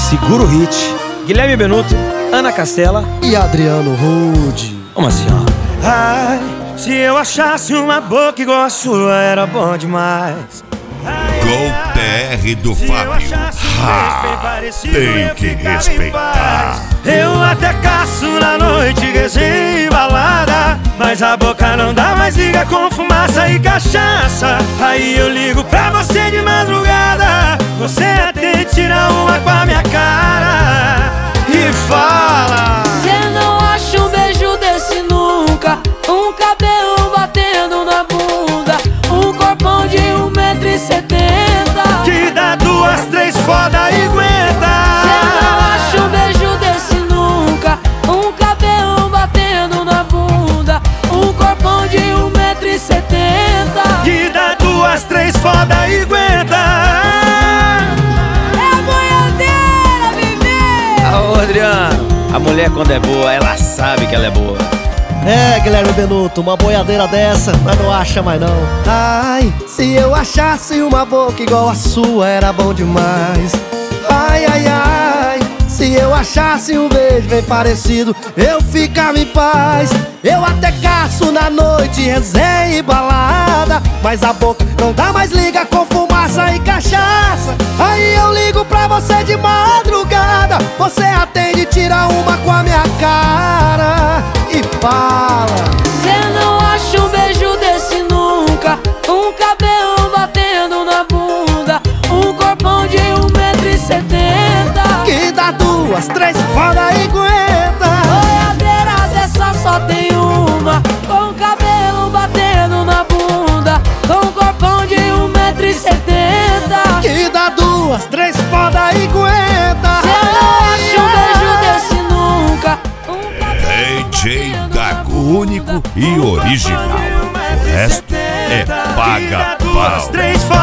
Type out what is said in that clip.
Segura o hit. Guilherme Benuto, Ana Castela e Adriano Rude. Vamos assim, ó. Ai, se eu achasse uma boca igual a sua, era bom demais. Gol TR do Fábio. Tem que respeitar. Eu até caço na noite, resenha e balada, mas a boca não dá mais, liga com fumaça e cachaça. Aí eu ligo pra você de madrugada, você atende, tira uma com a minha cara e fala: cê não acha um beijo desse nunca, um cabelo batendo na bunda, um corpão de 1,70m que dá 2, 3 foda e aguenta. Cê não acha um beijo desse nunca, um cabelo batendo na bunda, um corpão de 1,70m que dá 2, 3 foda e aguenta. É a boiadeira, bebê! Ô Adriano, a mulher quando é boa, ela sabe que ela é boa. É, Guilherme Benuto, uma boiadeira dessa, mas não acha mais não. Ai, se eu achasse uma boca igual a sua, era bom demais. Ai, ai, ai, se eu achasse um beijo bem parecido, eu ficava em paz. Eu até caço na noite, resenha e balada, mas a boca não dá mais, liga com fumaça e cachaça. Aí eu ligo pra você de madrugada, você atende, tira uma com a minha cara e fala: cê não acha um beijo desse nunca, um cabelo batendo na bunda, um corpão de 1,70m que dá 2, 3 foda e aguenta. boiadeira dessa só tem uma, com cabelo batendo na bunda, com corpão de 1,70m Que dá 2, 3 foda e aguenta. cê não acha um beijo desse nunca, um DJ Dago, único e original. O resto é paga pau. 3 foda